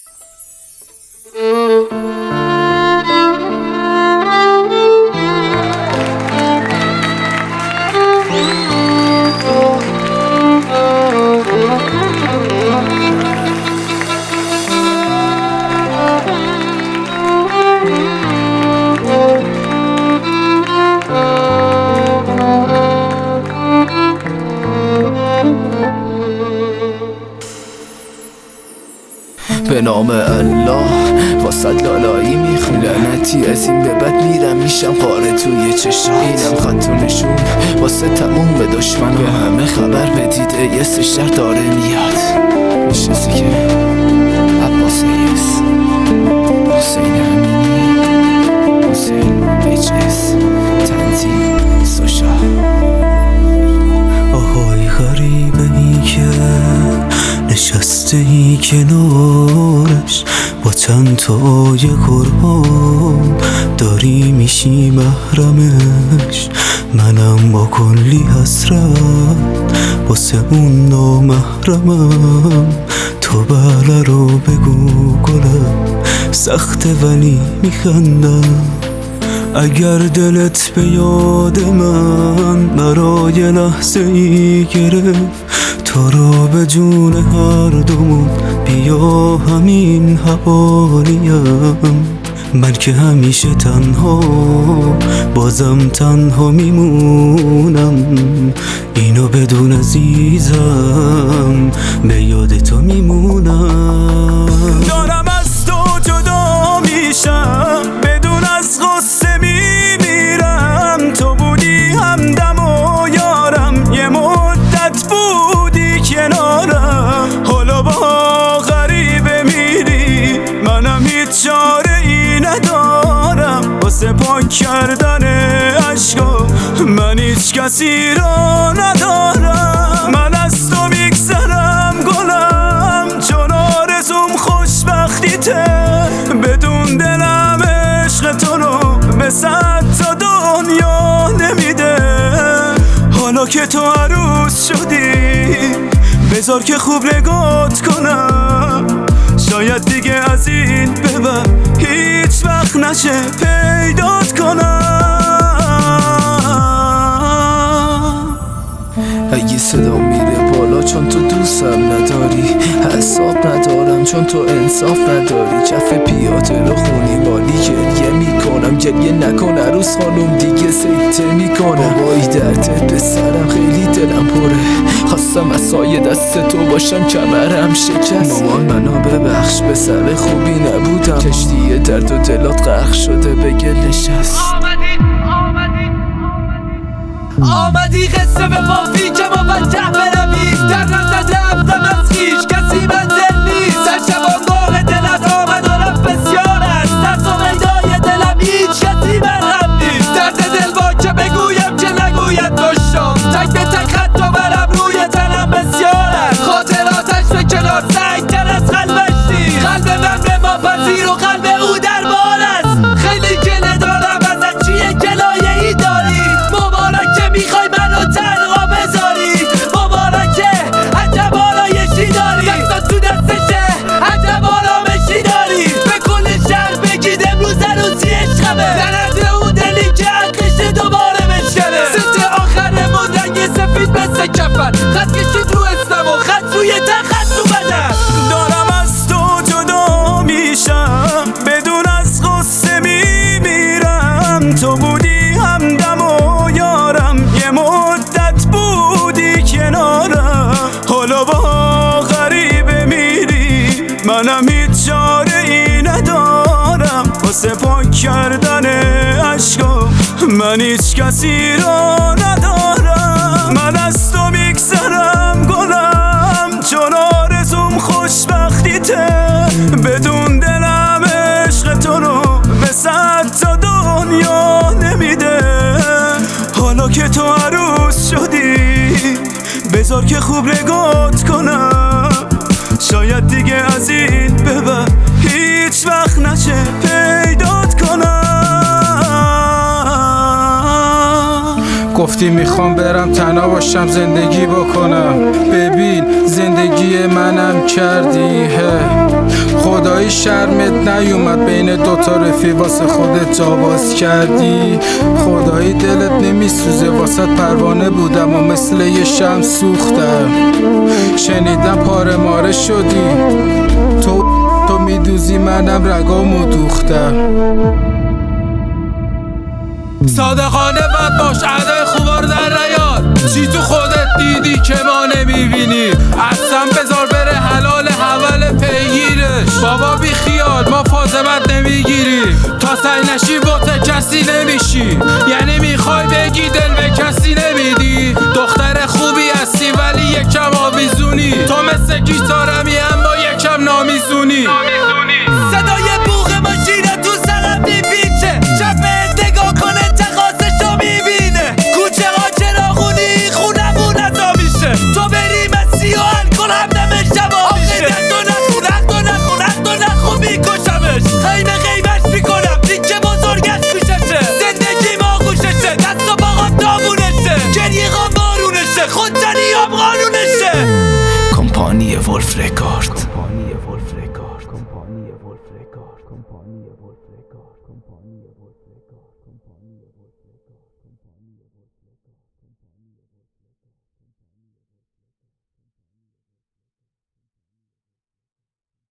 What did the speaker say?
به نام الله واسد لالایی میخون، لعنتی از این به بد میرم میشم پاره توی چشات. اینم خط و نشون واسه تموم به دشمن، به همه خبر بدید یه سشتر داره میاد. میشنسی که عباس ایس، حسین امینی، حسین بجس، تنظیم سوشا. آهای غریبه ای که نشسته ای کنارش، با چند تا آیه قرآن داری میشی محرمش. منم با کلی حسرت واسه اون نامحرمم. تو بله رو بگو گلم، سخته ولی میخندم. اگر دلت به یاد من مرا یه لحظه ای گرفت، تو را به جون هر دومون بیا همین حوالیم. من که همیشه تنها بازم تنها میمونم، اینو بدون عزیزم به یاد تو میمونم. دارم از تو جدا میشم، بدون از غصه میمیرم. تو بودی همدم و یارم، یه مدت بودی کنارم. حالا با غریبه میری، منم هیچ چاره ای ندارم واسه پاک کردن عشقا. من هیچ کسی را ندارم. من از تو میگذرم گلم، چون آرزوم خوشبختیته. بدون دلم عشق تو رو به صد تا دنیا نمیده. حالا که تو عروس شدی بذار که خوب نگات کنم. شاید دیگه از این به بعد هیچ وقت نشه پیدات کنم. اگه صدا میره بالا چون تو دوستم نداری، حساب ندارم چون تو انصاف نداری. کف پیاده رو خونی مالی گریه میکنم. گریه نکن عروس خانم دیگه سکته میکنم. وای دردت به سرم خیلی دلم پره، خواستم از سایه دست تو باشم کمرم شکست. مامان منو ببخش به سر خوبی نبودم، کشتی درد و دلات غرق شده به گل نشست. آمدی قصه به پافی که موجه بروی. در نزدم از هیچ کسی منزل نیست. در شبانگاه دلت آمد و رفت بسیار است. در تو میدای دلم هیچ کسی مرهم نیست. درد دل با که بگویم که نگوید دشتم. تک به تک خط و برم روی تنم بسیار است. خاطراتش به کنار سنگتر از قلبش نیست. قلب من ما پذیر و قلب او در بال است. خیلی گله دارم ازت، چیه گلایه ای داری؟ مبارکه میخوای منو تنها بذاری. مبارکه عجب آرایشی داری. دستات تو دستشه عجب آرامشی داری. به کل شهر بگید امروز عروسی عشقمه. درد اون دلی که عقلش دوباره بشکنه. ست آخرمون رنگ سفید مثل کفن. خط کشید رو اسمم و خط روی خط رو بدن. دارم از تو جدا میشم، بدون از غصه میمیرم. تو بودی همدم و یارم، یه مدت بودی کنارم. حالا با غریبه میری، منم هیچ چاره ای ندارم واسه پاک کردن عشقا. من هیچ کسی را ندارم. من از تو میگذرم گلم، چون آرزوم خوشبختیته. بدون دلم عشق تو رو به صد تا دنیا نمیده. حالا که تو عروس شدی بذار که خوب نگات کنم. شاید دیگه از این به بعد هیچ وقت نشه پیدات کنم. گفتی میخوام برم تنها باشم زندگی بکنم. ببین زندگی منم کردی. خدا خدایی شرمت نیومد بین دوتا رفیق واسه خودت جا باز کردی. خدایی دلت نمیسوزه واسه پروانه بودم و مثل یه شمع سوختم. شنیدم پاره ماره شدی، تو میدوزی منم رگامو دوختم. صادقانه بد باش، عدای خوبا رو در نیار. چی تو خودت دیدی که ما نمیبینی؟ اصلا بذار بره حلال حول پیگیرش. بابا بی خیال ما فاطمت نمیگیریم، تا سعی نشی بوت کسی نمیشی. یعنی میخوای بگی دل به کسی نمیدی؟ دختر خوبی هستی ولی یکم آویزونی. تو مثل گیتارمی اما یکم نامیزونی. صدای بوق ماشینه تو سرم میپیچه، شب نگاه کنه تقاسشو میبینه. کوچه ها چراغونی خونمون ازا میشه، تو بری مسی و الکل هم نمه شبا میشه. حق و نخون میکشمش، خیمه غیبش میکنم دیگه بزرگش میششه. زندگی ما خوششه، دست و باقام دامونشه، گریه غام بارونشه، خودزنی هم قانونشه. کمپانی ولف رکارد. کمپانی ولف رکارد.